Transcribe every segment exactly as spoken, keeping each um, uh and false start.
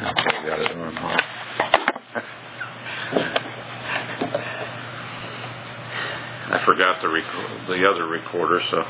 Okay, got it on. I forgot the rec- the other recorder, so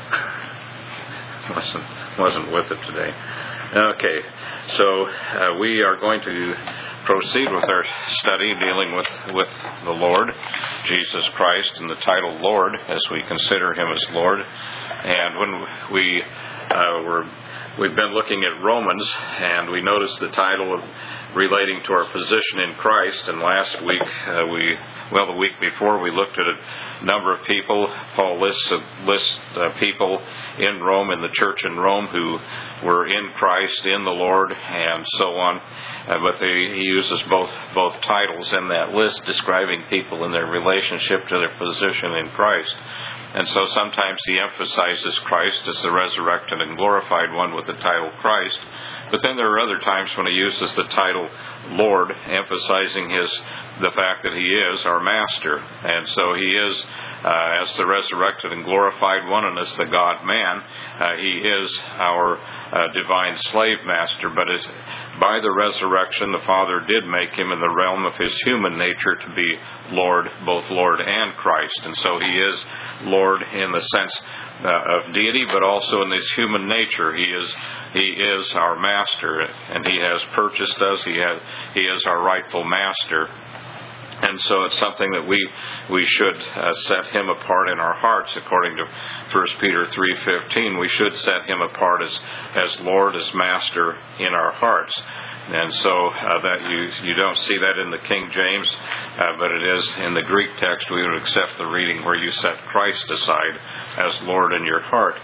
wasn't wasn't with it today. Okay, so uh, we are going to proceed with our study dealing with, with the Lord, Jesus Christ, and the title Lord, as we consider Him as Lord. And when we uh, were, we've been looking at Romans, and we noticed the title of relating to our position in Christ. And last week, uh, we, well, the week before, we looked at a number of people. Paul lists, lists uh, people in Rome, in the church in Rome, who were in Christ, in the Lord, and so on. Uh, but they, he uses both both titles in that list, describing people in their relationship to their position in Christ. And so sometimes he emphasizes Christ as the resurrected and glorified one with the title Christ. But then there are other times when he uses the title Lord, emphasizing his the fact that he is our master. And so he is, uh, as the resurrected and glorified one, and as the God-man, uh, he is our uh, divine slave master. But as, by the resurrection, the Father did make him in the realm of his human nature to be Lord, both Lord and Christ. And so he is Lord in the sense Uh, of deity, but also in his human nature. He is he is our master, and he has purchased us. He has he is our rightful master, and so it's something that we we should uh, set him apart in our hearts, according to First Peter three fifteen. We should set him apart as as Lord, as master in our hearts. And so uh, that you you don't see that in the King James, uh, but it is in the Greek text. We would accept the reading where you set Christ aside as Lord in your heart.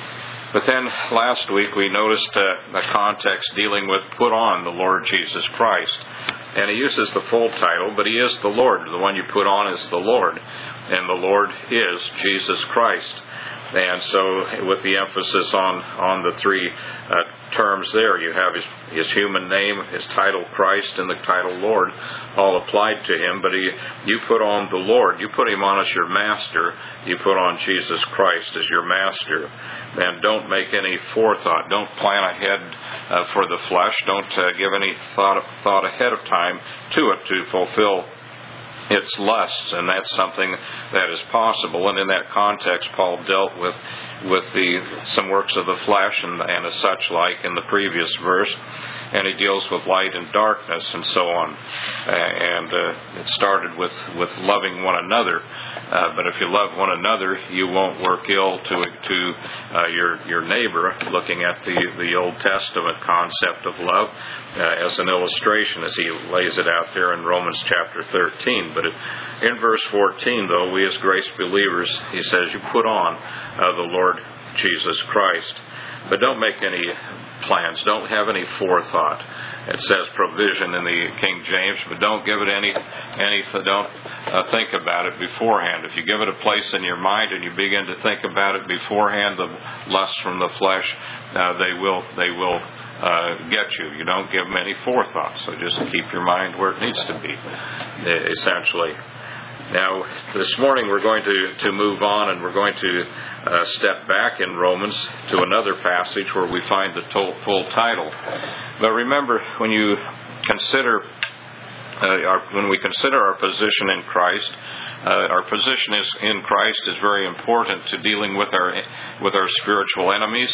But then last week we noticed uh, a context dealing with put on the Lord Jesus Christ. And he uses the full title, but he is the Lord. The one you put on is the Lord. And the Lord is Jesus Christ. And so with the emphasis on, on the three uh, terms there, you have his, his human name, his title Christ, and the title Lord, all applied to him. But he, you put on the Lord, you put him on as your master, you put on Jesus Christ as your master. And don't make any forethought, don't plan ahead uh, for the flesh, don't uh, give any thought, thought ahead of time to it to fulfill its lusts, and that's something that is possible. And in that context, Paul dealt with with the some works of the flesh and, and as such like in the previous verse, and he deals with light and darkness and so on. Uh, and uh, it started with, with loving one another. Uh, but if you love one another, you won't work ill to to uh, your your neighbor. Looking at the the Old Testament concept of love uh, as an illustration, as he lays it out there in Romans chapter thirteen. But it, in verse fourteen, though, we as grace believers, he says, you put on uh, the Lord Jesus Christ. But don't make any plans. Don't have any forethought. It says provision in the King James, but don't give it any, any don't uh, think about it beforehand. If you give it a place in your mind and you begin to think about it beforehand, the lusts from the flesh, uh, they will, they will uh, get you. You don't give them any forethought. So just keep your mind where it needs to be, essentially. Now, this morning we're going to, to move on, and we're going to uh, step back in Romans to another passage where we find the to- full title. But remember, when you consider, uh, our, when we consider our position in Christ, uh, our position is in Christ is very important to dealing with our with our spiritual enemies.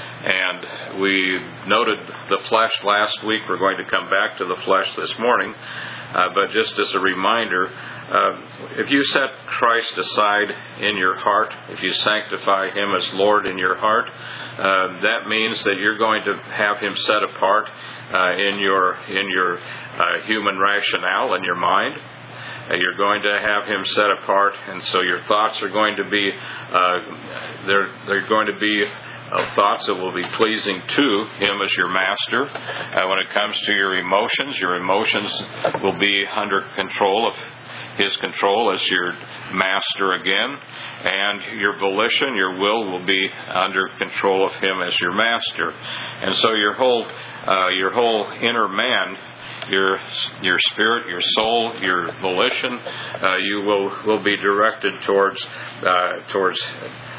And we noted the flesh last week. We're going to come back to the flesh this morning. Uh, but just as a reminder, uh, if you set Christ aside in your heart, if you sanctify Him as Lord in your heart, uh, that means that you're going to have Him set apart uh, in your in your uh, human rationale, in your mind. Uh, you're going to have Him set apart, and so your thoughts are going to be uh, they're they're going to be of thoughts that will be pleasing to Him as your master. Uh, when it comes to your emotions, your emotions will be under control of His control as your master again. And your volition, your will, will be under control of Him as your master. And so your whole, uh, your whole inner man, your your spirit, your soul, your volition, uh, you will will be directed towards uh, towards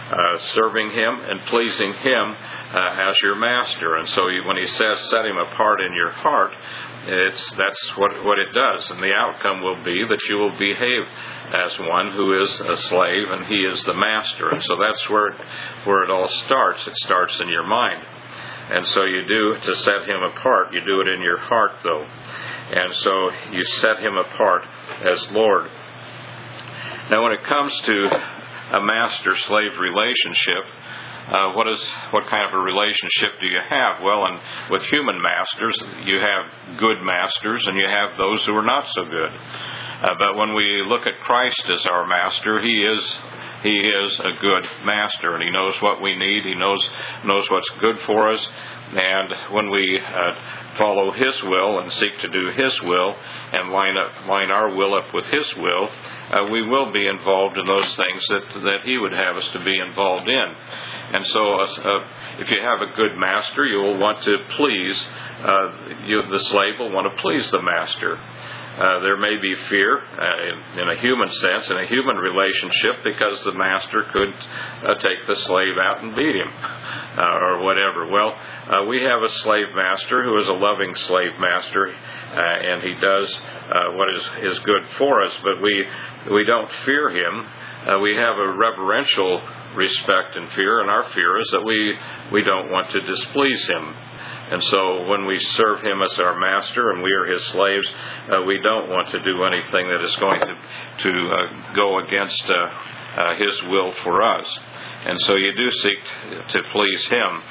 uh, serving Him and pleasing Him uh, as your master. And so you, when He says set Him apart in your heart, it's that's what, what it does. And the outcome will be that you will behave as one who is a slave and He is the master. And so that's where it, where it all starts. It starts in your mind. And so you do, to set Him apart, you do it in your heart, though. And so you set Him apart as Lord. Now, when it comes to a master-slave relationship, uh, what is what kind of a relationship do you have? Well, and with human masters, you have good masters, and you have those who are not so good. Uh, but when we look at Christ as our master, He is He is a good master, and He knows what we need. He knows knows what's good for us. And when we uh, follow His will and seek to do His will and line up line our will up with His will, uh, we will be involved in those things that that He would have us to be involved in. And so, uh, if you have a good master, you will want to please. Uh, you, the slave will want to please the master. Uh, there may be fear uh, in, in a human sense, in a human relationship, because the master could uh, take the slave out and beat him uh, or whatever. Well, uh, we have a slave master who is a loving slave master, uh, and he does uh, what is, is good for us, but we, we don't fear him. Uh, we have a reverential respect and fear, and our fear is that we, we don't want to displease him. And so when we serve Him as our master and we are His slaves, uh, we don't want to do anything that is going to, to uh, go against uh, uh, His will for us. And so you do seek to please Him.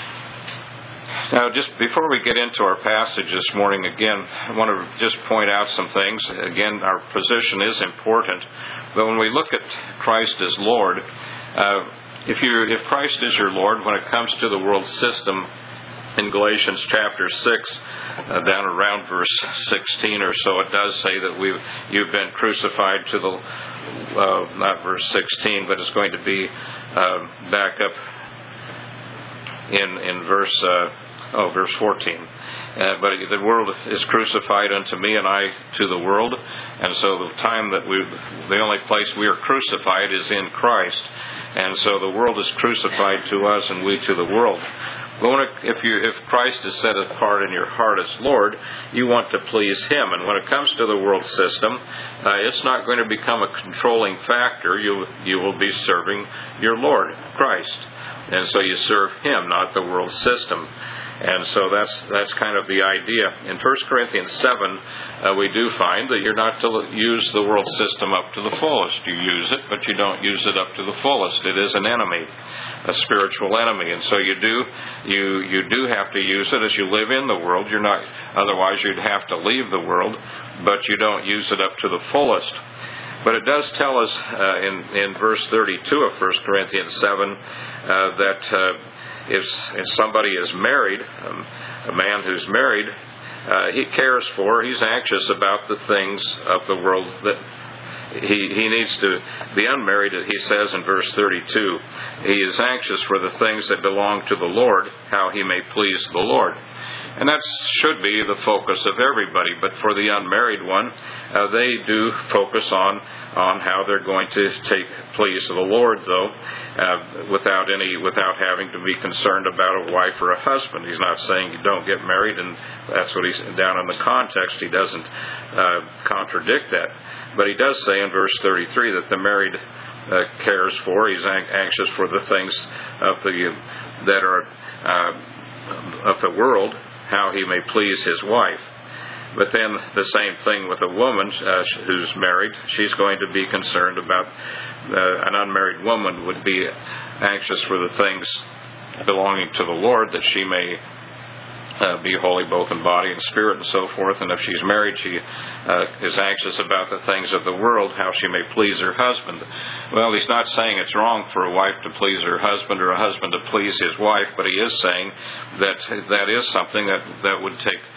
Now, just before we get into our passage this morning, again, I want to just point out some things. Again, our position is important. But when we look at Christ as Lord, uh, if you if Christ is your Lord, when it comes to the world system, in Galatians chapter six, uh, down around verse sixteen or so, it does say that we've you've been crucified to the, uh, not verse sixteen, but it's going to be uh, back up in in verse uh, oh verse fourteen. Uh, but the world is crucified unto me, and I to the world. And so the time that we, the only place we are crucified is in Christ. And so the world is crucified to us, and we to the world. But when it, if you if Christ is set apart in your heart as Lord, you want to please Him. And when it comes to the world system, uh, it's not going to become a controlling factor. You you will be serving your Lord, Christ. And so you serve Him, not the world system. And so that's that's kind of the idea. In First Corinthians seven, uh, we do find that you're not to use the world system up to the fullest. You use it, but you don't use it up to the fullest. It is an enemy, a spiritual enemy. And so you do you you do have to use it as you live in the world. You're not, otherwise you'd have to leave the world, but you don't use it up to the fullest. But it does tell us uh, in, in verse thirty-two of First Corinthians seven uh, that uh, if, if somebody is married, um, a man who's married, uh, he cares for, he's anxious about the things of the world that he, he needs to be unmarried. He says in verse thirty-two, he is anxious for the things that belong to the Lord, how he may please the Lord. And that should be the focus of everybody. But for the unmarried one, uh, they do focus on on how they're going to take please the Lord, though, uh, without any without having to be concerned about a wife or a husband. He's not saying you don't get married, and that's what he's down in the context. He doesn't uh, contradict that, but he does say in verse thirty-three that the married uh, cares for. He's anxious for the things of the that are uh, of the world, how he may please his wife. But then the same thing with a woman uh, who's married. She's going to be concerned about, uh, an unmarried woman would be anxious for the things belonging to the Lord, that she may uh, be holy both in body and spirit and so forth. And if she's married, she uh, is anxious about the things of the world, how she may please her husband. Well, he's not saying it's wrong for a wife to please her husband or a husband to please his wife, but he is saying that that is something that, that would take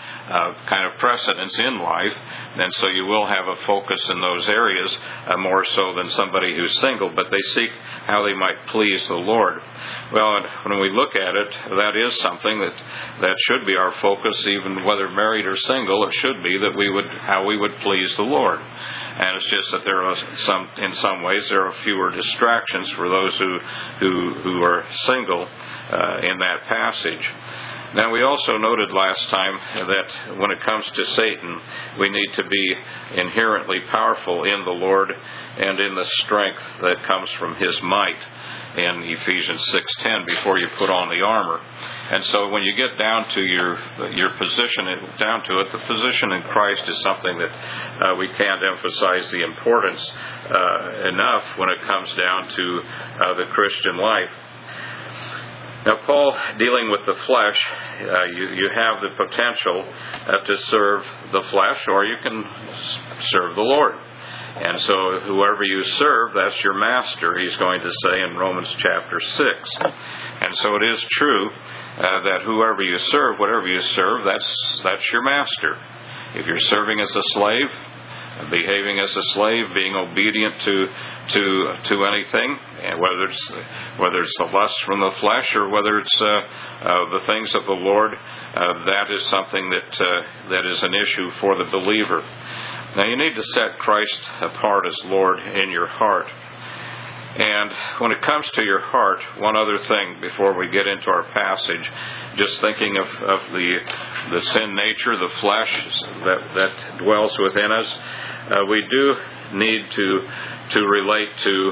uh, kind of precedence in life, and so you will have a focus in those areas uh, more so than somebody who's single, but they seek how they might please the Lord. Well, when we look at it, that is something that, that should be our focus, even whether married or single. It should be that we would how we would please the Lord. And it's just that there are some, in some ways, there are fewer distractions for those who who, who are single uh, in that passage. Now, we also noted last time that when it comes to Satan, we need to be inherently powerful in the Lord and in the strength that comes from His might in Ephesians six ten before you put on the armor. And so when you get down to your your position, down to it, the position in Christ is something that uh, we can't emphasize the importance uh, enough when it comes down to uh, the Christian life. Now, Paul, dealing with the flesh, uh, you, you have the potential uh, to serve the flesh, or you can serve the Lord. And so whoever you serve, that's your master, he's going to say in Romans chapter six. And so it is true uh, that whoever you serve, whatever you serve, that's that's your master. If you're serving as a slave, behaving as a slave, being obedient to to to anything, and whether it's whether it's the lust from the flesh or whether it's uh, uh, the things of the Lord, uh, that is something that uh, that is an issue for the believer. Now, you need to set Christ apart as Lord in your heart. And when it comes to your heart, one other thing before we get into our passage, just thinking of, of the the sin nature, the flesh that, that dwells within us, uh, we do need to to relate to,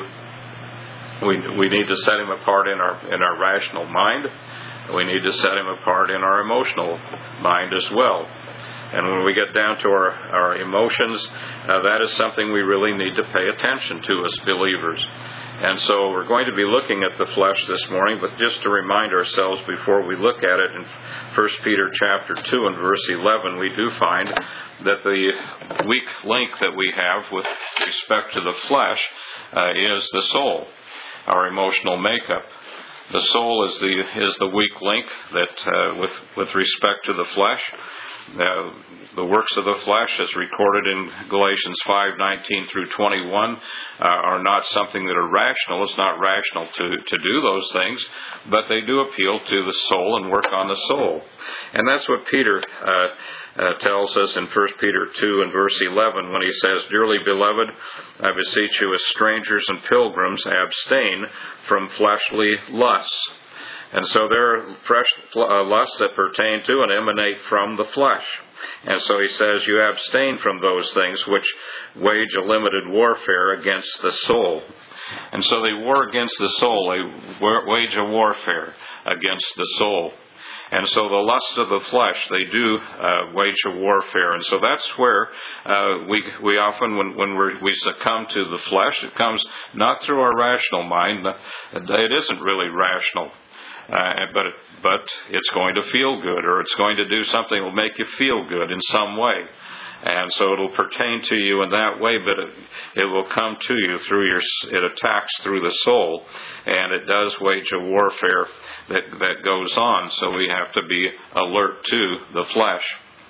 we we need to set Him apart in our in our rational mind. We need to set Him apart in our emotional mind as well. And when we get down to our, our emotions, uh, that is something we really need to pay attention to as believers. And so we're going to be looking at the flesh this morning, but just to remind ourselves before we look at it, in First Peter chapter two and verse eleven, we do find that the weak link that we have with respect to the flesh uh, is the soul, our emotional makeup. The soul is the is the weak link that uh, with with respect to the flesh. Uh, the works of the flesh, as recorded in Galatians five nineteen through twenty-one, uh, are not something that are rational. It's not rational to, to do those things, but they do appeal to the soul and work on the soul. And that's what Peter uh, uh, tells us in First Peter two and verse eleven when he says, "Dearly beloved, I beseech you as strangers and pilgrims, abstain from fleshly lusts." And so there are fresh uh, lusts that pertain to and emanate from the flesh. And so he says, you abstain from those things which wage a limited warfare against the soul. And so they war against the soul. They wage a warfare against the soul. And so the lusts of the flesh, they do uh, wage a warfare. And so that's where uh, we we often, when, when we're, we succumb to the flesh, it comes not through our rational mind. It isn't really rational. Uh, but it, but it's going to feel good, or it's going to do something that will make you feel good in some way. And so it'll pertain to you in that way, but it, it will come to you through your, it attacks through the soul, and it does wage a warfare that, that goes on, so we have to be alert to the flesh.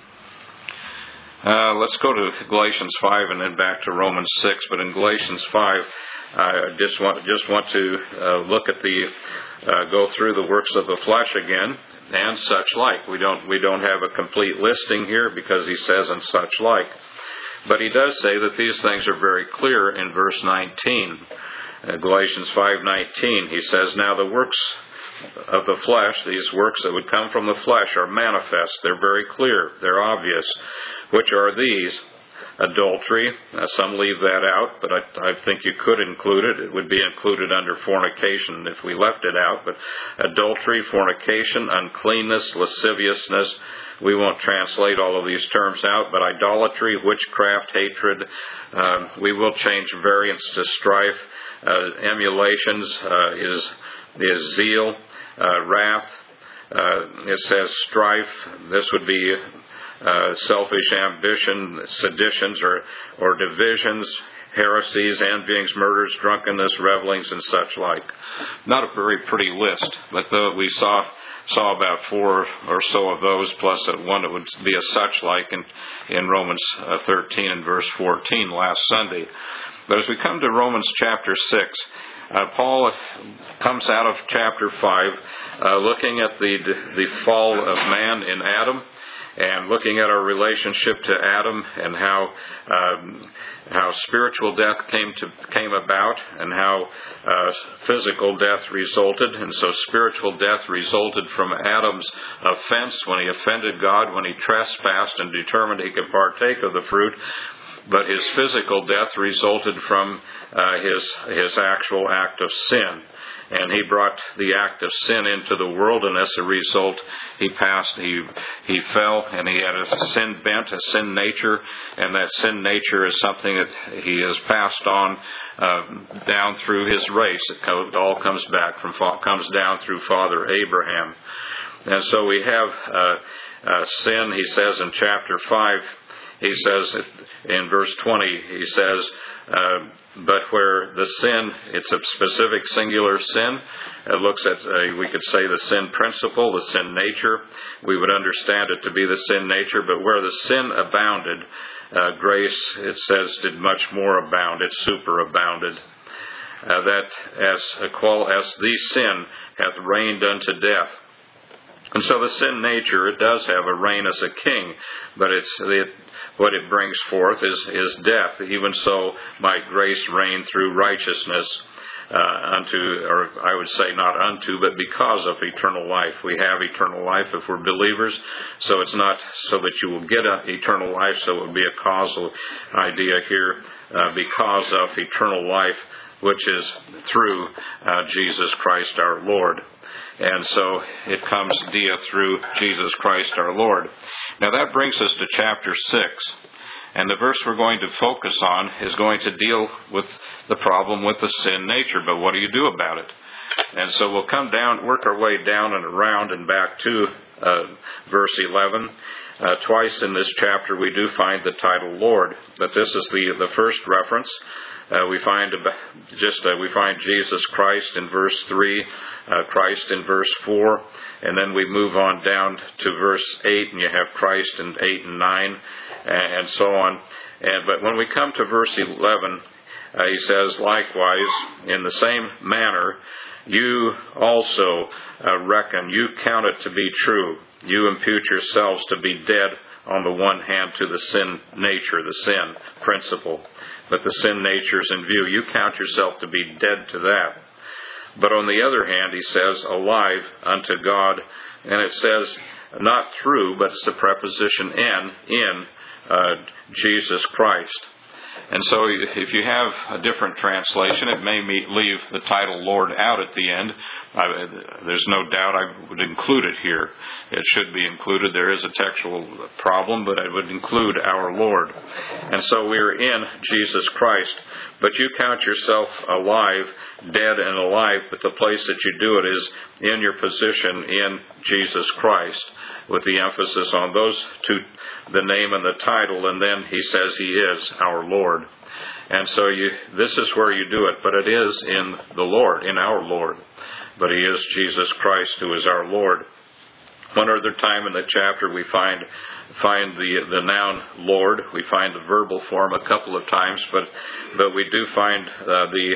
Uh, let's go to Galatians five and then back to Romans six, but in Galatians five, I just want, just want to uh, look at the Uh, go through the works of the flesh again, and such like. We don't we don't have a complete listing here because he says and such like. But he does say that these things are very clear in verse nineteen. Uh, Galatians five nineteen, he says, "Now the works of the flesh," these works that would come from the flesh, "are manifest." They're very clear. They're obvious. "Which are these? Adultery." Now, some leave that out, but I, I think you could include it. It would be included under fornication if we left it out. But adultery, fornication, uncleanness, lasciviousness. We won't translate all of these terms out, but idolatry, witchcraft, hatred. Um, we will change variance to strife. Uh, emulations uh, is, is zeal, uh, wrath. Uh, it says strife. This would be Uh, selfish ambition, seditions or, or divisions, heresies, envyings, murders, drunkenness, revelings, and such like. Not a very pretty list, but though we saw saw about four or so of those, plus one that would be a such like in, in Romans thirteen and verse fourteen last Sunday. But as we come to Romans chapter six, uh, Paul comes out of chapter five, uh, looking at the the fall of man in Adam, and looking at our relationship to Adam and how um, how spiritual death came to came about, and how uh, physical death resulted. And so spiritual death resulted from Adam's offense when he offended God, when he trespassed and determined he could partake of the fruit. But his physical death resulted from uh, his his actual act of sin. And he brought the act of sin into the world, and as a result, he passed, he he fell, and he had a sin bent, a sin nature, and that sin nature is something that he has passed on uh, down through his race. It all comes back from, comes down through Father Abraham. And so we have uh, uh, sin, he says in chapter five, he says in verse twenty, he says, uh, but where the sin, it's a specific singular sin, it looks at, uh, we could say the sin principle, the sin nature, we would understand it to be the sin nature, but where the sin abounded, uh, grace, it says, did much more abound, it superabounded. Uh, that as, qual, as the sin hath reigned unto death. And so the sin nature, it does have a reign as a king, but it's it, what it brings forth is, is death. Even so might grace reign through righteousness uh, unto, or I would say not unto, but because of eternal life. We have eternal life if we're believers, so it's not so that you will get a, eternal life, so it would be a causal idea here, uh, because of eternal life, which is through uh, Jesus Christ our Lord. And so it comes dia through Jesus Christ our Lord. Now that brings us to chapter six. And the verse we're going to focus on is going to deal with the problem with the sin nature. But what do you do about it? And so we'll come down, work our way down and around and back to uh, verse eleven. Uh, twice in this chapter we do find the title Lord. But this is the, the first reference. Uh, we find just uh, we find Jesus Christ in verse three, uh, Christ in verse four, and then we move on down to verse eight, and you have Christ in eight and nine, and, and so on. And but when we come to verse eleven, uh, he says, likewise, in the same manner, you also uh, reckon, you count it to be true. You impute yourselves to be dead on the one hand to the sin nature, the sin principle. But the sin nature is in view. You count yourself to be dead to that. But on the other hand, he says, alive unto God. And it says, not through, but it's the preposition in, in uh, Jesus Christ. And so if you have a different translation, it may leave the title Lord out at the end. I, there's no doubt I would include it here. It should be included. There is a textual problem, but I would include our Lord. And so we're in Jesus Christ. But you count yourself alive, dead and alive, but the place that you do it is in your position in Jesus Christ, with the emphasis on those two, the name and the title, and then he says he is our Lord. And so you, this is where you do it, but it is in the Lord, in our Lord. But he is Jesus Christ who is our Lord. One other time in the chapter we find find the the noun Lord. We find the verbal form a couple of times, but but we do find uh, the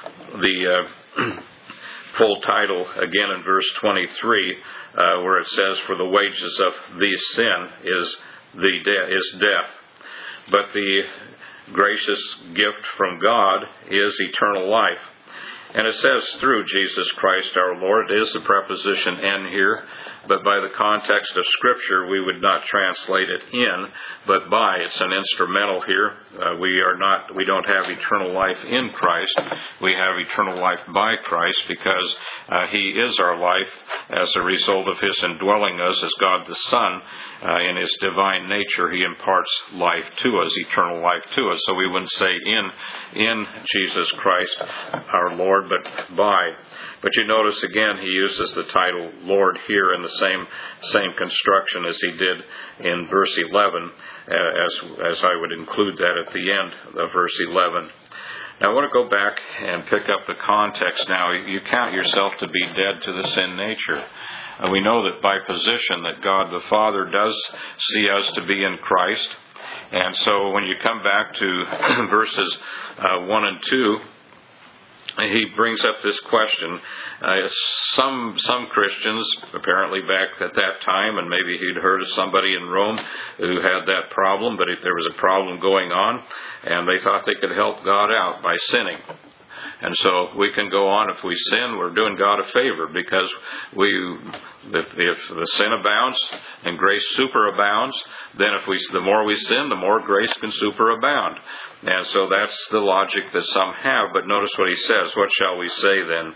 the uh, full title again in verse twenty-three, uh, where it says, "For the wages of the sin is the de- is death, but the gracious gift from God is eternal life." And it says through Jesus Christ our Lord. It is the preposition "in" here, but by the context of Scripture, we would not translate it "in," but "by." It's an instrumental here. Uh, we are not, we don't have eternal life in Christ. We have eternal life by Christ because uh, He is our life as a result of His indwelling us as God the Son. Uh, in His divine nature, He imparts life to us, eternal life to us. So we wouldn't say in in Jesus Christ our Lord, Lord, but by. But you notice again he uses the title Lord here in the same same construction as he did in verse eleven, as, as I would include that at the end of verse eleven. Now I want to go back and pick up the context now. You count yourself to be dead to the sin nature. Uh, we know that by position that God the Father does see us to be in Christ. And so when you come back to verses uh, one and two, he brings up this question. Uh, some some Christians, apparently back at that time, and maybe he'd heard of somebody in Rome who had that problem, but if there was a problem going on, and they thought they could help God out by sinning. And so we can go on. If we sin, we're doing God a favor, because we, if, if the sin abounds and grace superabounds, then if we, the more we sin, the more grace can superabound. And so that's the logic that some have. But notice what he says. What shall we say then?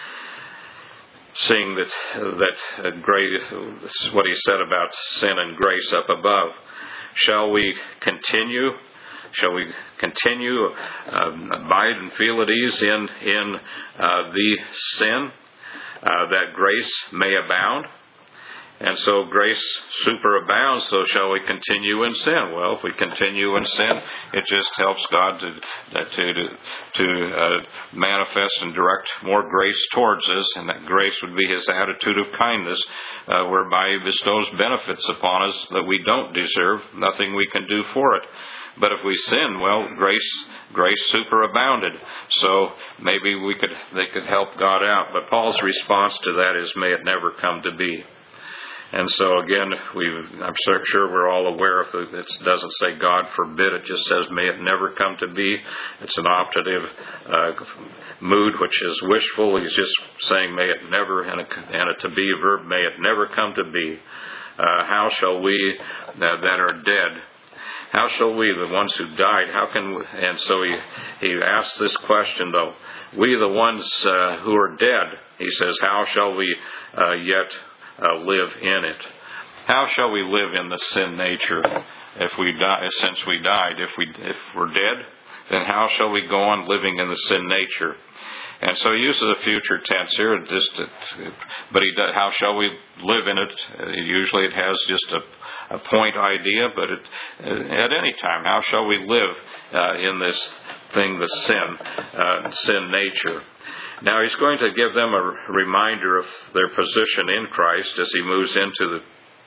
Seeing that that uh, grace, what he said about sin and grace up above, shall we continue? Shall we continue, uh, abide and feel at ease in in uh, the sin, uh, that grace may abound? And so grace superabounds, so shall we continue in sin? Well, if we continue in sin, it just helps God to to to, to uh, manifest and direct more grace towards us, and that grace would be His attitude of kindness, uh, whereby He bestows benefits upon us that we don't deserve, nothing we can do for it. But if we sin, well, grace grace superabounded. So maybe we could they could help God out. But Paul's response to that is, may it never come to be. And so again, we I'm sure we're all aware of it. It doesn't say God forbid. It just says, may it never come to be. It's an optative uh, mood, which is wishful. He's just saying, may it never, and a, and a to be verb, may it never come to be. Uh, how shall we uh, that are dead? How shall we, the ones who died, how can we, and so he, he asks this question though, we the ones uh, who are dead, he says, how shall we uh, yet uh, live in it? How shall we live in the sin nature if we die, since we died? If we if we're dead, then how shall we go on living in the sin nature? And so he uses a future tense here, just to, but he does, how shall we live in it? Uh, usually it has just a, a point idea, but it, uh, at any time, how shall we live uh, in this thing, the sin, uh, sin nature? Now he's going to give them a reminder of their position in Christ as he moves into the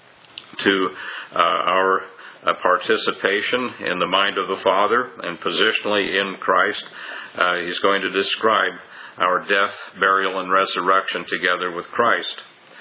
to uh, our uh, participation in the mind of the Father and positionally in Christ. Uh, he's going to describe our death, burial, and resurrection together with Christ.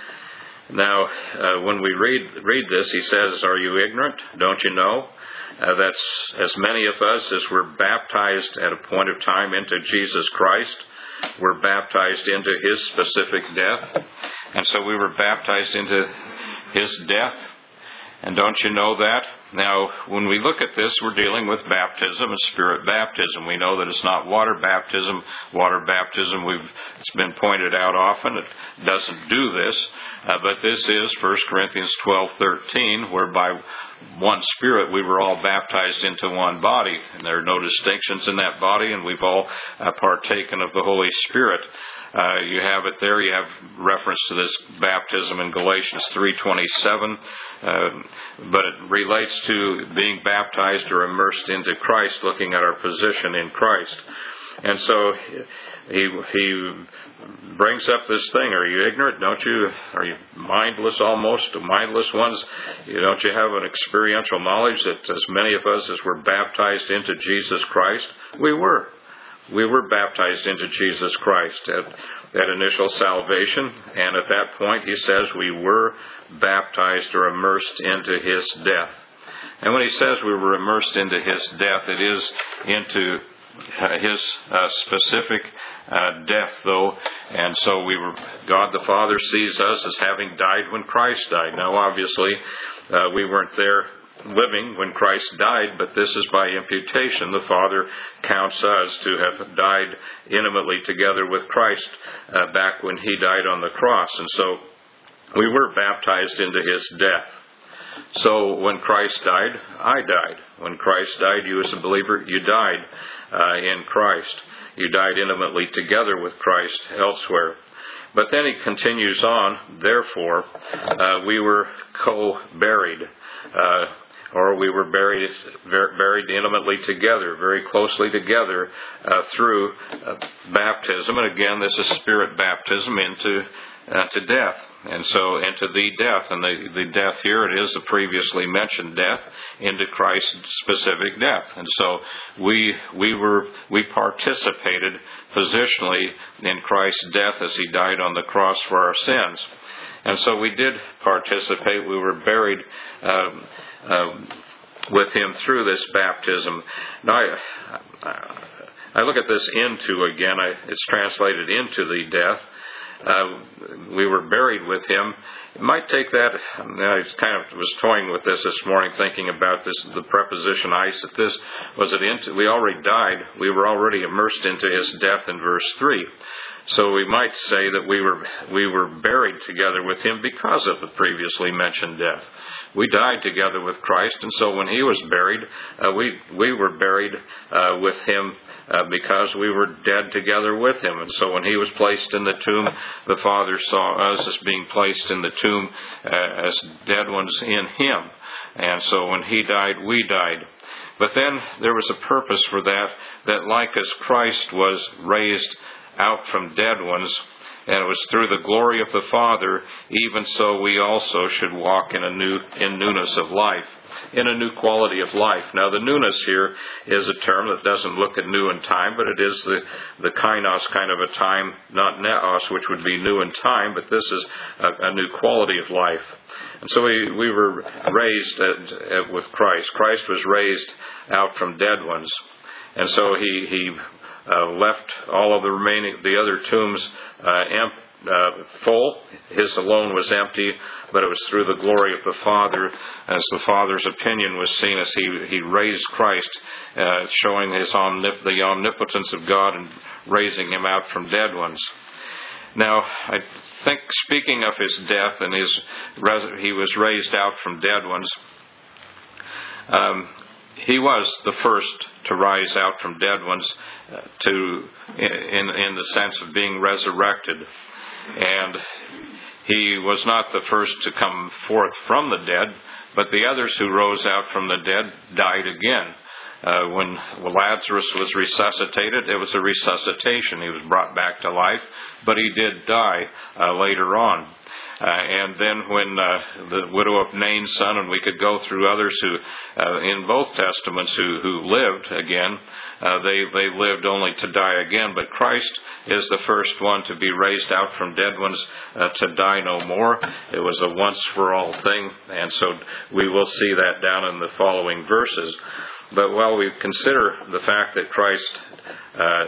Now, uh, when we read read this, he says, are you ignorant? Don't you know? Uh, that's as many of us as were baptized at a point of time into Jesus Christ, were baptized into His specific death. And so we were baptized into His death. And don't you know that? Now, when we look at this, we're dealing with baptism and spirit baptism. We know that it's not water baptism. Water baptism, we've it's been pointed out often, it doesn't do this. Uh, but this is First Corinthians twelve thirteen, whereby one Spirit we were all baptized into one body. And there are no distinctions in that body, and we've all uh, partaken of the Holy Spirit. Uh, you have it there. You have reference to this baptism in Galatians three twenty-seven, uh, but it relates to being baptized or immersed into Christ, looking at our position in Christ. And so he he brings up this thing. Are you ignorant? Don't you? Are you mindless almost? Mindless ones? You, don't you have an experiential knowledge that as many of us as were baptized into Jesus Christ? We were. We were baptized into Jesus Christ at that initial salvation, and at that point he says we were baptized or immersed into His death. And when he says we were immersed into His death, it is into uh, His uh, specific uh, death, though, and so we were. God the Father sees us as having died when Christ died. Now, obviously, uh, we weren't there living when Christ died, but this is by imputation. The Father counts us to have died intimately together with Christ uh, back when He died on the cross. And so we were baptized into His death. So when Christ died, I died. When Christ died, you as a believer, you died uh, in Christ. You died intimately together with Christ elsewhere. But then he continues on, therefore, uh, we were co-buried, uh, or we were buried buried intimately together, very closely together, uh, through uh, baptism. And again, this is spirit baptism into uh, to death. And so into the death. And the, the death here, it is the previously mentioned death into Christ's specific death. And so we we were we participated positionally in Christ's death as he died on the cross for our sins. And so we did participate. We were buried um, um, with him through this baptism. Now, I, I look at this into again. I, it's translated into the death. Uh, we were buried with him. It might take that. I kind of was toying with this this morning, thinking about this, the preposition "ice." That this was it into. We already died. We were already immersed into his death in verse three. So we might say that we were we were buried together with him because of the previously mentioned death. We died together with Christ, and so when he was buried, uh, we we were buried uh, with him uh, because we were dead together with him. And so when he was placed in the tomb, the Father saw us as being placed in the tomb uh, as dead ones in him. And so when he died, we died. But then there was a purpose for that, that like as Christ was raised out from dead ones, and it was through the glory of the Father, even so we also should walk in a new in newness of life, in a new quality of life. Now the newness here is a term that doesn't look at new in time, but it is the, the kainos kind of a time, not neos, which would be new in time, but this is a, a new quality of life. And so we, we were raised at, at, with Christ. Christ was raised out from dead ones. And so he... he Uh, left all of the remaining, the other tombs uh, em- uh, full. His alone was empty, but it was through the glory of the Father, as the Father's opinion was seen as he, he raised Christ, uh, showing his omnip- the omnipotence of God and raising him out from dead ones. Now, I think speaking of his death and his res- he was raised out from dead ones, um, he was the first to rise out from dead ones, uh, to in in the sense of being resurrected, and he was not the first to come forth from the dead, but the others who rose out from the dead died again. Uh, when Lazarus was resuscitated, it was a resuscitation. He was brought back to life, but he did die uh, later on. Uh, and then when uh, the widow of Nain's son, and we could go through others who, uh, in both testaments, who, who lived again, uh, they, they lived only to die again. But Christ is the first one to be raised out from dead ones, uh, to die no more. It was a once-for-all thing, and so we will see that down in the following verses. But while we consider the fact that Christ uh,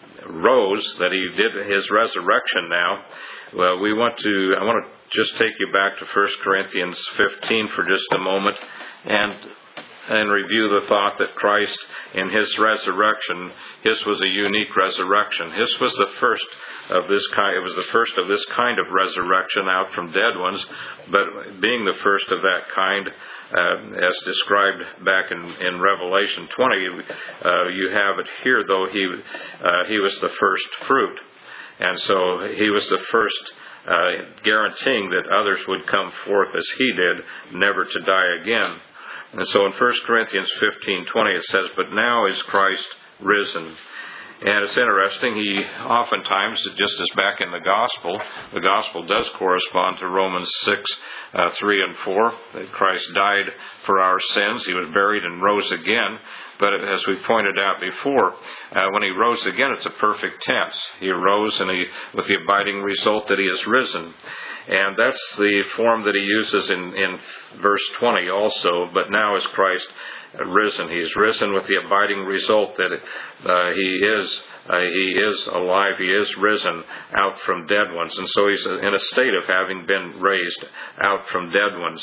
rose, that he did his resurrection now, well, we want to, I want to just take you back to First Corinthians fifteen for just a moment and and review the thought that Christ, in his resurrection, his was a unique resurrection. His was the first of this kind, it was the first of this kind of resurrection out from dead ones, but being the first of that kind, uh, as described back in, in Revelation twenty, uh, you have it here, though he, uh, he was the first fruit. And so he was the first, uh, guaranteeing that others would come forth as he did, never to die again. And so in First Corinthians fifteen twenty it says, "But now is Christ risen." And it's interesting, he oftentimes, just as back in the Gospel, the Gospel does correspond to Romans six, uh, three and four, that Christ died for our sins, he was buried and rose again. But as we pointed out before, uh, when he rose again, it's a perfect tense. He arose and he, with the abiding result that he is risen. And that's the form that he uses in, in verse twenty also. "But now is Christ risen." He's risen with the abiding result that uh, he is uh, he is alive. He is risen out from dead ones. And so he's in a state of having been raised out from dead ones.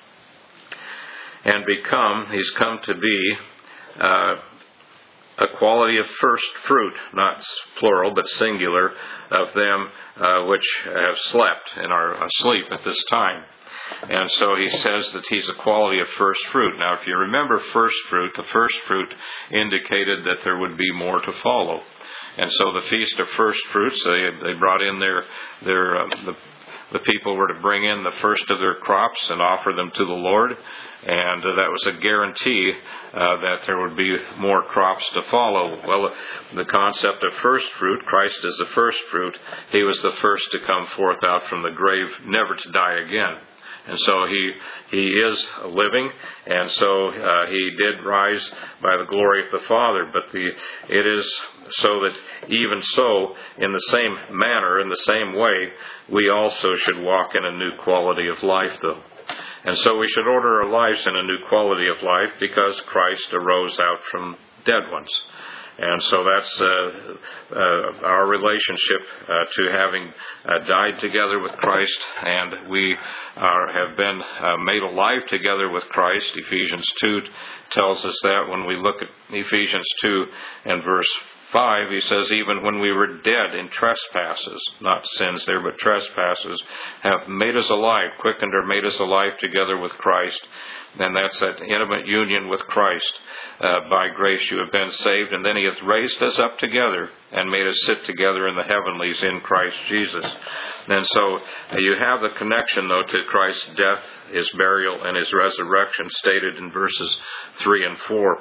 And become, he's come to be uh, a quality of first fruit, not plural but singular, of them uh, which have slept and are asleep at this time. And so he says that he's a quality of first fruit. Now, if you remember first fruit, the first fruit indicated that there would be more to follow. And so the Feast of First Fruits, they they brought in their their uh, the the people were to bring in the first of their crops and offer them to the Lord, and uh, that was a guarantee uh, that there would be more crops to follow. Well, the concept of first fruit, Christ is the first fruit. He was the first to come forth out from the grave, never to die again. And so he he is living, and so uh, he did rise by the glory of the Father. But the it is so that even so, in the same manner, in the same way, we also should walk in a new quality of life, though. And so we should order our lives in a new quality of life because Christ arose out from dead ones. And so that's uh, uh, our relationship uh, to having uh, died together with Christ, and we are, have been uh, made alive together with Christ. Ephesians two tells us that when we look at Ephesians two and verse five, he says, even when we were dead in trespasses, not sins there, but trespasses, have made us alive, quickened or made us alive together with Christ. And that's that intimate union with Christ. Uh, by grace you have been saved, and then he hath raised us up together and made us sit together in the heavenlies in Christ Jesus. And so uh, you have the connection, though, to Christ's death, his burial, and his resurrection stated in verses three and four.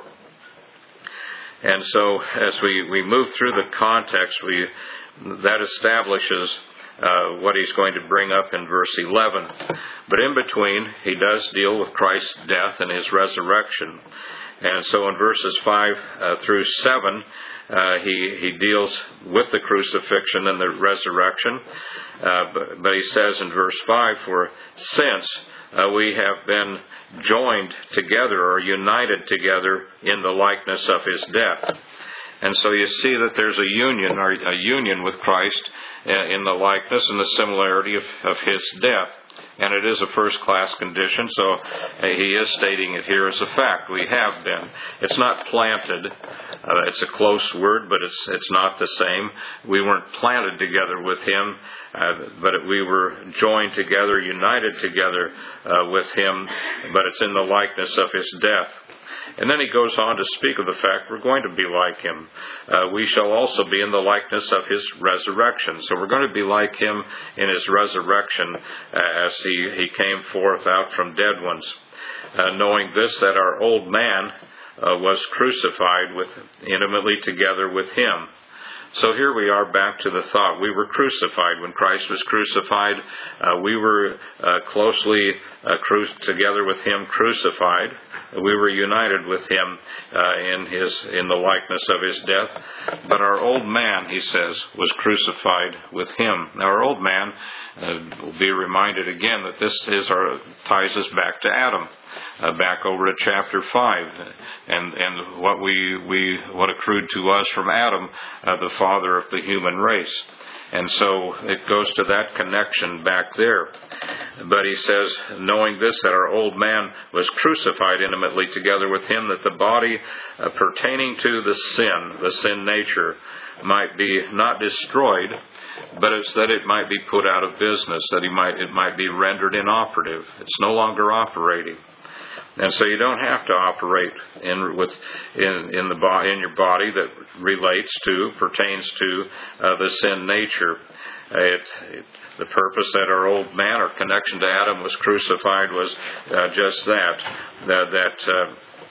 And so as we, we move through the context, we that establishes Uh, what he's going to bring up in verse eleven. But in between, he does deal with Christ's death and his resurrection. And so in verses five uh, through seven, uh, he, he deals with the crucifixion and the resurrection. Uh, but, but he says in verse five, for since uh, we have been joined together or united together in the likeness of his death. And so you see that there's a union, or a union with Christ in the likeness and the similarity of, of his death. And it is a first-class condition, so he is stating it here as a fact. We have been. It's not planted. Uh, it's a close word, but it's it's not the same. We weren't planted together with him, uh, but we were joined together, united together uh, with him, but it's in the likeness of his death. And then he goes on to speak of the fact we're going to be like him. Uh, we shall also be in the likeness of his resurrection. So we're going to be like him in his resurrection uh, as he, he came forth out from dead ones. Uh, knowing this, that our old man uh, was crucified with intimately together with him. So here we are back to the thought. We were crucified. When Christ was crucified, uh, we were uh, closely uh, cru- together with him crucified. We were united with him uh, in his in the likeness of his death. But our old man, he says, was crucified with him. Now our old man, uh, will be reminded again that this is our ties us back to Adam. Uh, back over to chapter five, and and what we we what accrued to us from Adam, uh, the father of the human race. And so it goes to that connection back there. But he says, knowing this, that our old man was crucified intimately together with him, that the body uh, pertaining to the sin, the sin nature, might be not destroyed, but it's that it might be put out of business, that he might it might be rendered inoperative. It's no longer operating. And so you don't have to operate in with in in the in your body that relates to pertains to uh, the sin nature. It, it, the purpose that our old man, or connection to Adam, was crucified was uh, just that that that uh,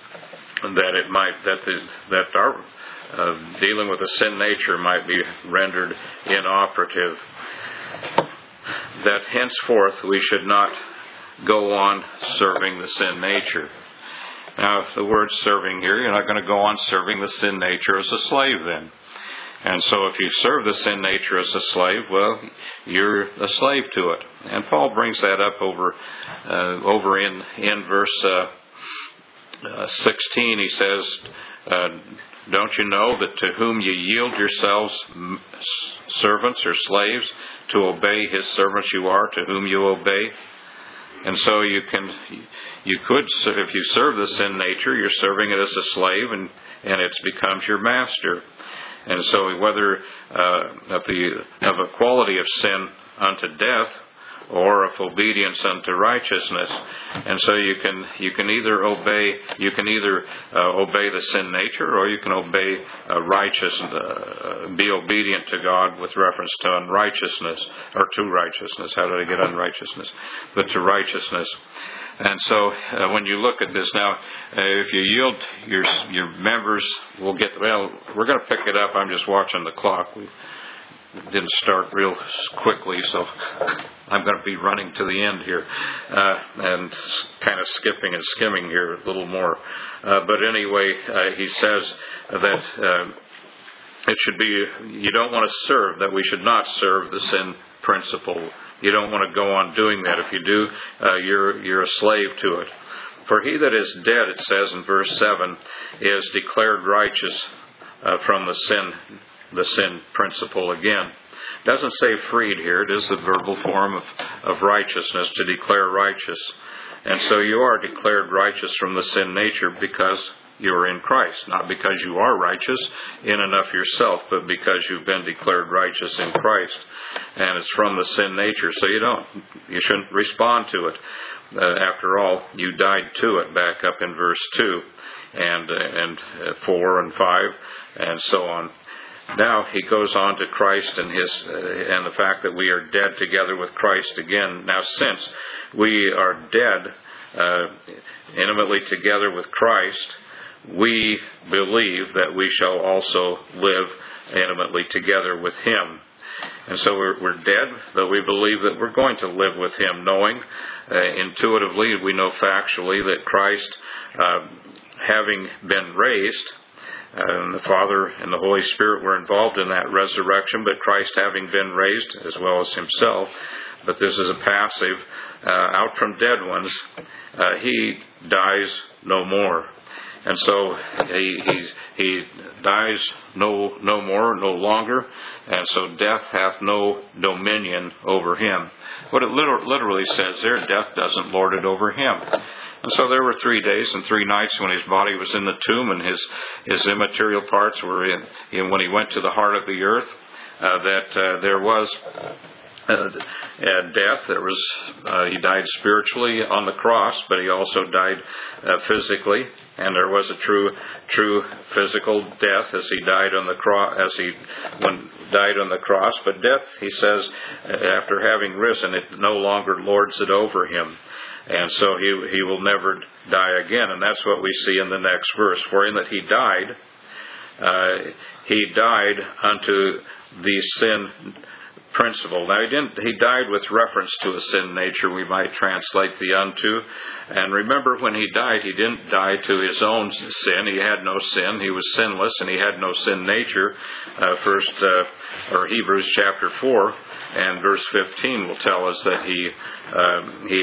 that it might that the, that our uh, dealing with the sin nature might be rendered inoperative. That henceforth we should not go on serving the sin nature. Now, if the word serving here, you're not going to go on serving the sin nature as a slave then. And so if you serve the sin nature as a slave, well, you're a slave to it. And Paul brings that up over uh, over in, in verse uh, uh, sixteen. He says, uh, don't you know that to whom you yield yourselves servants or slaves, to obey his servants you are, to whom you obey? And so you can, you could, if you serve the sin nature, you're serving it as a slave, and, and it becomes your master. And so whether uh, of the of a quality of sin unto death, or of obedience unto righteousness. And so you can you can either obey you can either uh, obey the sin nature, or you can obey uh, righteous uh, be obedient to God with reference to unrighteousness, or to righteousness. How did I get unrighteousness? But to righteousness. And so uh, when you look at this now, uh, if you yield your your members, we'll get, well, we're going to pick it up. I'm just watching the clock. We didn't start real quickly, so I'm going to be running to the end here, uh, and kind of skipping and skimming here a little more. Uh, but anyway, uh, he says that uh, it should be, you don't want to serve, that we should not serve the sin principle. You don't want to go on doing that. If you do, uh, you're you're a slave to it. For he that is dead, it says in verse seven, is declared righteous uh, from the sin, the sin principle again. It doesn't say freed here. It is the verbal form of, of righteousness, to declare righteous. And so you are declared righteous from the sin nature because you are in Christ, not because you are righteous in and of yourself, but because you've been declared righteous in Christ. And it's from the sin nature, so you don't, you shouldn't respond to it. Uh, after all, you died to it, back up in verse two, and, and four and five, and so on. Now he goes on to Christ and his uh, and the fact that we are dead together with Christ again. Now, since we are dead uh, intimately together with Christ, we believe that we shall also live intimately together with Him. And so we're, we're dead, but we believe that we're going to live with Him, knowing uh, intuitively, we know factually that Christ, uh, having been raised, uh, and the Father and the Holy Spirit were involved in that resurrection, but Christ having been raised as well as Himself, but this is a passive, uh, out from dead ones, uh, He dies no more. And so he, he he dies no no more, no longer, and so death hath no dominion over him. What it literally says there, death doesn't lord it over him. And so there were three days and three nights when his body was in the tomb and his his immaterial parts were in, in when he went to the heart of the earth, uh, that uh, there was Uh, at death. There was uh, he died spiritually on the cross, but he also died uh, physically, and there was a true, true physical death as he died on the cross. As he when died on the cross, but death, he says, after having risen, it no longer lords it over him, and so he he will never die again. And that's what we see in the next verse. For in that he died, uh, he died unto the sin principle. Now, he didn't. He died with reference to a sin nature. We might translate the unto. And remember, when he died, he didn't die to his own sin. He had no sin. He was sinless, and he had no sin nature. Uh, first, uh, or Hebrews chapter four and verse fifteen will tell us that he uh, he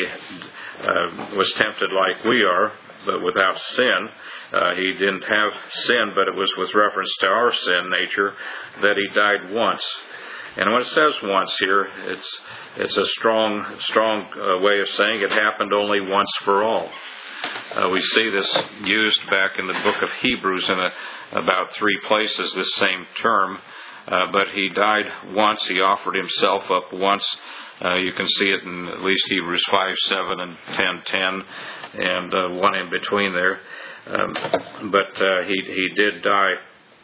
uh, was tempted like we are, but without sin. Uh, he didn't have sin, but it was with reference to our sin nature that he died once. And when it says once here, it's it's a strong, strong uh, way of saying it happened only once for all. Uh, we see this used back in the book of Hebrews in a, about three places, this same term. Uh, but he died once. He offered himself up once. Uh, you can see it in at least Hebrews five, seven, and ten, ten, and uh, one in between there. Um, but uh, he he did die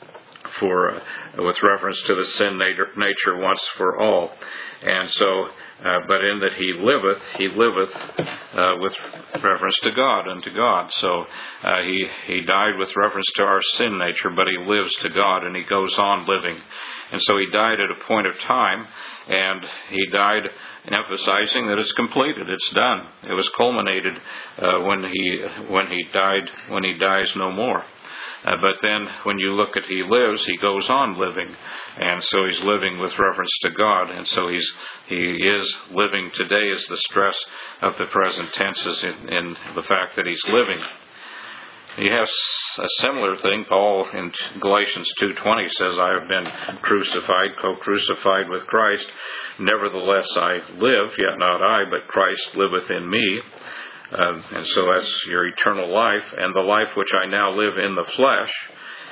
for uh, with reference to the sin nature, nature once for all. And so, uh, but in that he liveth, he liveth uh, with reference to God, unto God. So uh, he, he died with reference to our sin nature, but he lives to God, and he goes on living. And so he died at a point of time, and he died emphasizing that it's completed, it's done. It was culminated uh, when he when he died, when he dies no more. Uh, but then when you look at he lives, he goes on living. And so he's living with reference to God. And so he's he is living today is the stress of the present tenses in, in the fact that he's living. He has a similar thing. Paul in Galatians two twenty says, I have been crucified, co-crucified with Christ. Nevertheless I live, yet not I, but Christ liveth in me. Uh, and so that's your eternal life. And the life which I now live in the flesh,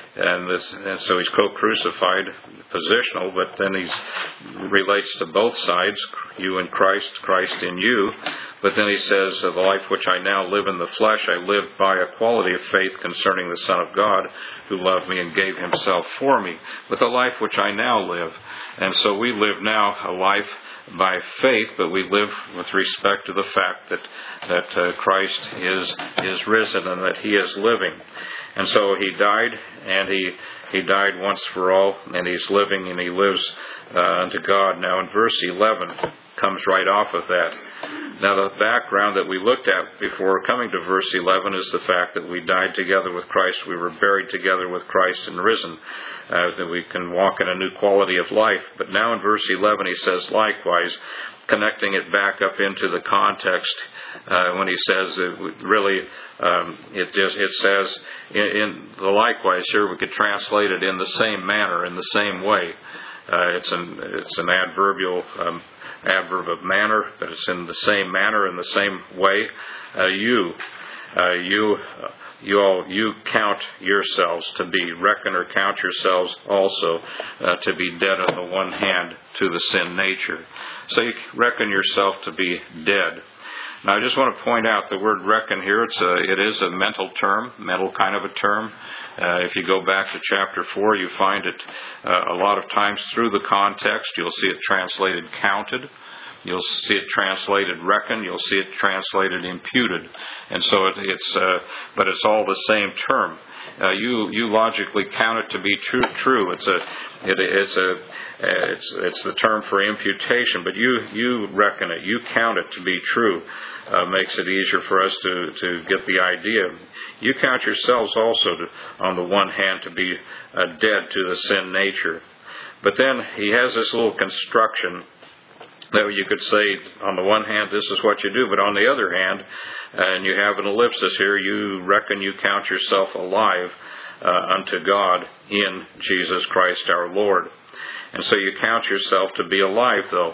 and this, and so he's co-crucified, positional, but then he relates to both sides, you in Christ, Christ in you. But then he says, the life which I now live in the flesh, I live by a quality of faith concerning the Son of God, who loved me and gave himself for me, with the life which I now live. And so we live now a life by faith, but we live with respect to the fact that that uh, Christ is is risen and that he is living. And so he died, and he he died once for all, and he's living, and he lives uh, unto God. Now in verse eleven comes right off of that. Now the background that we looked at before coming to verse eleven is the fact that we died together with Christ, we were buried together with Christ and risen, uh, that we can walk in a new quality of life. But now in verse eleven he says, likewise, connecting it back up into the context uh, when he says it really, um, it just it says in, in the likewise here we could translate it in the same manner, in the same way. Uh, it's an it's an adverbial um, adverb of manner, that it's in the same manner, in the same way. Uh, you, uh, you, uh, you all, you count yourselves to be, reckon or count yourselves also uh, to be dead on the one hand to the sin nature. So you reckon yourself to be dead. Now, I just want to point out the word reckon here. It's a, it is a mental term, mental kind of a term. Uh, if you go back to chapter four, you find it uh, a lot of times through the context. You'll see it translated counted. You'll see it translated reckon. You'll see it translated imputed. And so it, it's, uh, but it's all the same term. Uh, you you logically count it to be true. True. It's a it, it's a it's it's the term for imputation. But you you reckon it. You count it to be true. Uh, makes it easier for us to to get the idea. You count yourselves also to, on the one hand, to be uh, dead to the sin nature. But then he has this little construction that you could say, on the one hand, this is what you do, but on the other hand, uh, and you have an ellipsis here, you reckon you count yourself alive uh, unto God in Jesus Christ our Lord. And so you count yourself to be alive, though.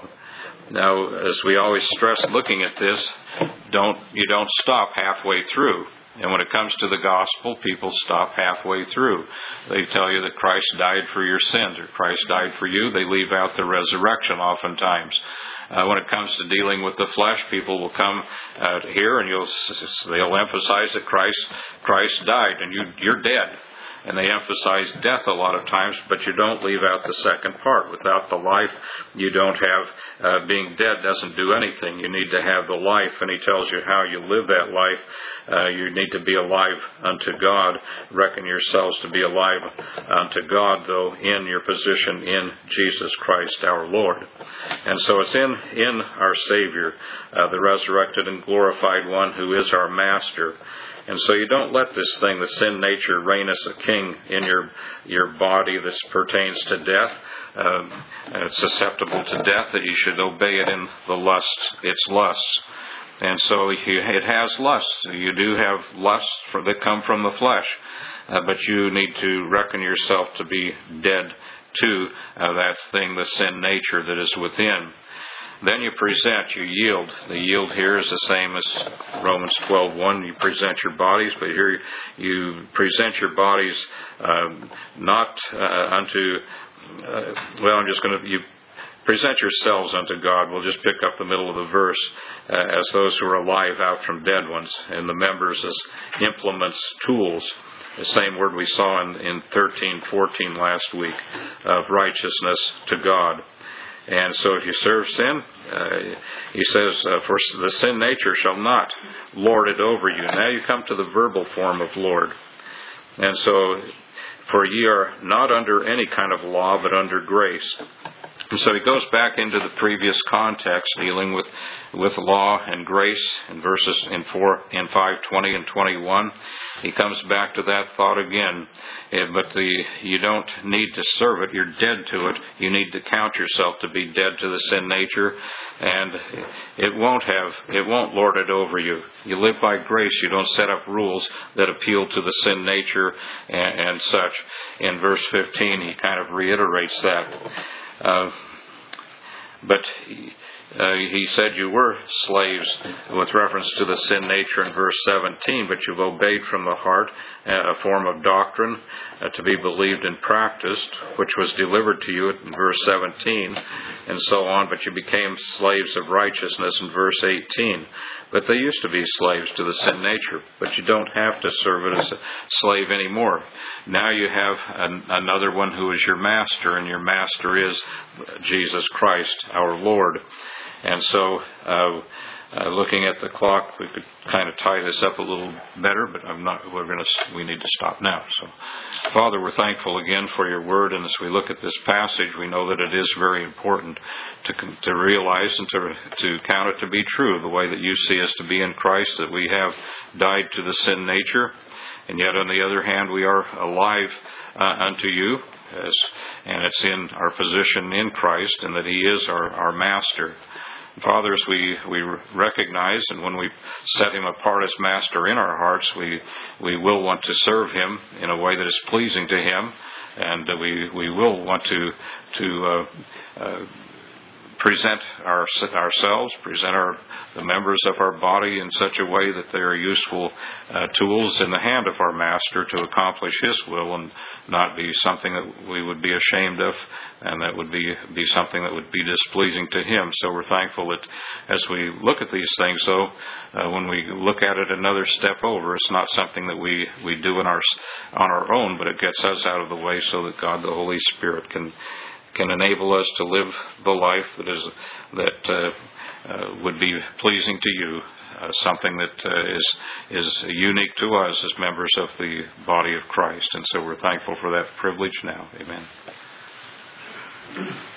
Now, as we always stress looking at this, don't you don't stop halfway through. And when it comes to the gospel, people stop halfway through. They tell you that Christ died for your sins, or Christ died for you. They leave out the resurrection oftentimes. Uh, when it comes to dealing with the flesh, people will come uh, here and you'll they'll emphasize that Christ Christ died and you you're dead. And they emphasize death a lot of times, but you don't leave out the second part. Without the life, you don't have, uh, being dead doesn't do anything. You need to have the life, and he tells you how you live that life. Uh, you need to be alive unto God. Reckon yourselves to be alive unto God, though, in your position in Jesus Christ our Lord. And so it's in, in our Savior, uh, the resurrected and glorified one who is our Master. And so you don't let this thing, the sin nature, reign as a king in your your body that pertains to death. Um, it's susceptible to death, that you should obey it in the lust, its lusts. And so you, it has lusts. You do have lusts for, that come from the flesh. Uh, but you need to reckon yourself to be dead to uh, that thing, the sin nature that is within. Then you present, you yield. The yield here is the same as Romans twelve one. You present your bodies, but here you present your bodies um, not uh, unto, uh, well, I'm just going to, you present yourselves unto God. We'll just pick up the middle of the verse, uh, as those who are alive out from dead ones, and the members as implements, tools. The same word we saw in, in thirteen fourteen last week, of righteousness to God. And so if you serve sin, uh, he says, uh, for the sin nature shall not lord it over you. Now you come to the verbal form of Lord. And so, for ye are not under any kind of law, but under grace. And so he goes back into the previous context, dealing with, with law and grace in verses in four, in five twenty and twenty-one. He comes back to that thought again. But the you don't need to serve it; you're dead to it. You need to count yourself to be dead to the sin nature, and it won't have it won't lord it over you. You live by grace. You don't set up rules that appeal to the sin nature and, and such. In verse fifteen, he kind of reiterates that. Uh, but uh, he said you were slaves with reference to the sin nature in verse seventeen, but you've obeyed from the heart uh, a form of doctrine uh, to be believed and practiced, which was delivered to you in verse seventeen, and so on, but you became slaves of righteousness in verse eighteen. But they used to be slaves to the sin nature, but you don't have to serve it as a slave anymore. Now you have an, another one who is your master, and your master is Jesus Christ, our Lord. And so, uh, uh, looking at the clock, we could kind of tie this up a little better, but I'm not. We're going to. We need to stop now. So, Father, we're thankful again for your word, and as we look at this passage, we know that it is very important to to realize and to to count it to be true, the way that you see us to be in Christ, that we have died to the sin nature, and yet on the other hand, we are alive uh, unto you, as, and it's in our position in Christ, and that He is our, our Master. Father, as we, we recognize, and when we set Him apart as Master in our hearts, we we will want to serve Him in a way that is pleasing to Him, and uh, we we will want to to uh, uh, present our, ourselves, present our, the members of our body in such a way that they are useful uh, tools in the hand of our Master to accomplish His will, and not be something that we would be ashamed of, and that would be, be something that would be displeasing to Him. So we're thankful that as we look at these things, though, uh, when we look at it another step over, it's not something that we, we do in our, on our own, but it gets us out of the way so that God the Holy Spirit can can enable us to live the life that is that uh, uh, would be pleasing to you, uh, something that uh, is is unique to us as members of the body of Christ. And so we're thankful for that privilege now. Amen.